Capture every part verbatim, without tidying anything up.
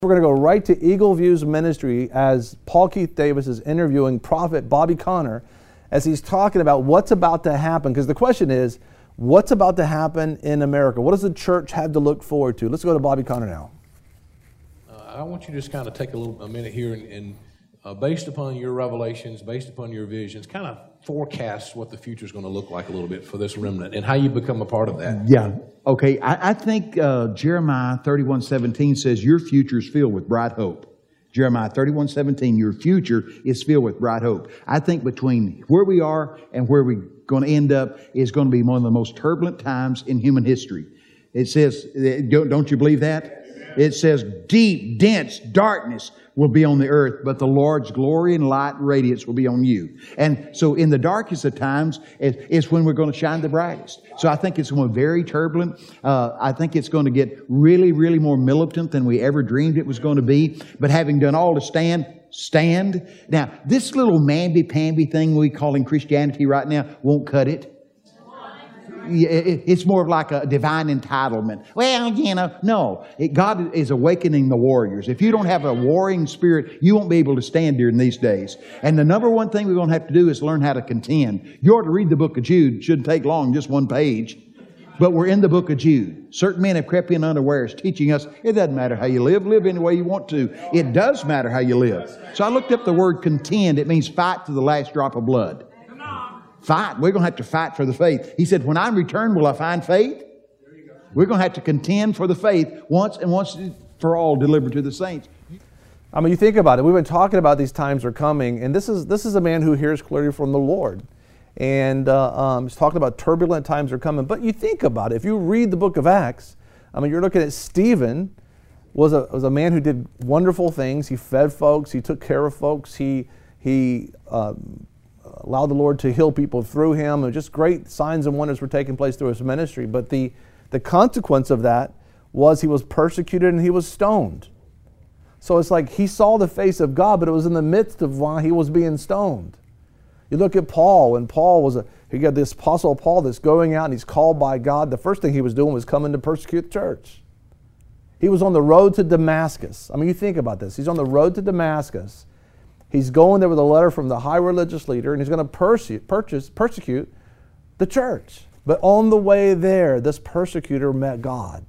We're going to go right to Eagle View's ministry as Paul Keith Davis is interviewing Prophet Bobby Conner as he's talking about what's about to happen. Because the question is, what's about to happen in America? What does the church have to look forward to? Let's go to Bobby Conner now. Uh, I want you to just kind of take a little a minute here and, and uh, based upon your revelations, based upon your visions, kind of forecast what the future is going to look like a little bit for this remnant and how you become a part of that. Yeah. Okay. I, I think uh, Jeremiah thirty-one seventeen says your future is filled with bright hope. Jeremiah thirty-one seventeen, your future is filled with bright hope. I think between where we are and where we're going to end up is going to be one of the most turbulent times in human history. It says, don't, don't you believe that? It says deep, dense darkness will be on the earth, but the Lord's glory and light and radiance will be on you. And so in the darkest of times is when we're going to shine the brightest. So I think it's going to be very turbulent. Uh, I think it's going to get really, really more militant than we ever dreamed it was going to be. But having done all to stand, stand. Now, this little mamby-pamby thing we call in Christianity right now won't cut it. It's more of like a divine entitlement. Well, you know, no. It, God is awakening the warriors. If you don't have a warring spirit, you won't be able to stand during these days. And the number one thing we're going to have to do is learn how to contend. You ought to read the book of Jude. It shouldn't take long, just one page. But we're in the book of Jude. Certain men have crept in unawares, teaching us it doesn't matter how you live. Live any way you want to. It does matter how you live. So I looked up the word contend. It means fight to the last drop of blood. Fight. We're going to have to fight for the faith. He said, when I return, will I find faith? We're going to have to contend for the faith once and once for all delivered to the saints. I mean, you think about it. We've been talking about these times are coming, and this is this is a man who hears clearly from the Lord. And uh, um, he's talking about turbulent times are coming. But you think about it. If you read the book of Acts, I mean, you're looking at Stephen was a, was a man who did wonderful things. He fed folks. He took care of folks. He, he um, allowed the Lord to heal people through him. And just great signs and wonders were taking place through his ministry. But the, the consequence of that was he was persecuted and he was stoned. So it's like he saw the face of God, but it was in the midst of why he was being stoned. You look at Paul, and Paul was a, he got this apostle Paul that's going out and he's called by God. The first thing he was doing was coming to persecute the church. He was on the road to Damascus. I mean, you think about this. He's on the road to Damascus. He's going there with a letter from the high religious leader, and he's going to persecute, purchase, persecute the church. But on the way there, this persecutor met God.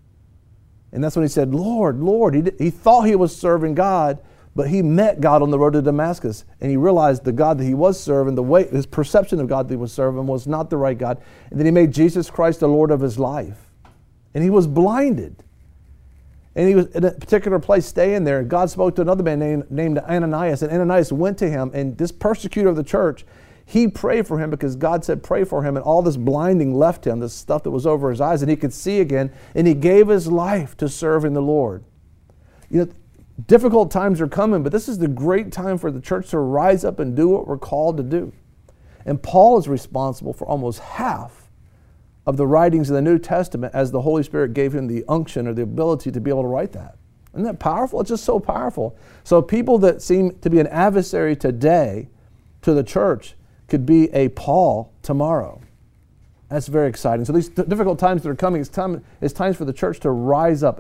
And that's when he said, Lord, Lord. He, he thought he was serving God, but he met God on the road to Damascus. And he realized the God that he was serving, the way, his perception of God that he was serving was not the right God. And then he made Jesus Christ the Lord of his life. And he was blinded. And he was in a particular place staying there. And God spoke to another man named, named Ananias. And Ananias went to him. And this persecutor of the church, he prayed for him because God said pray for him. And all this blinding left him, this stuff that was over his eyes. And he could see again. And he gave his life to serving the Lord. You know, difficult times are coming. But this is the great time for the church to rise up and do what we're called to do. And Paul is responsible for almost half of the writings of the New Testament as the Holy Spirit gave him the unction or the ability to be able to write that. Isn't that powerful? It's just so powerful. So people that seem to be an adversary today to the church could be a Paul tomorrow. That's very exciting. So these difficult times that are coming, it's time, it's times for the church to rise up.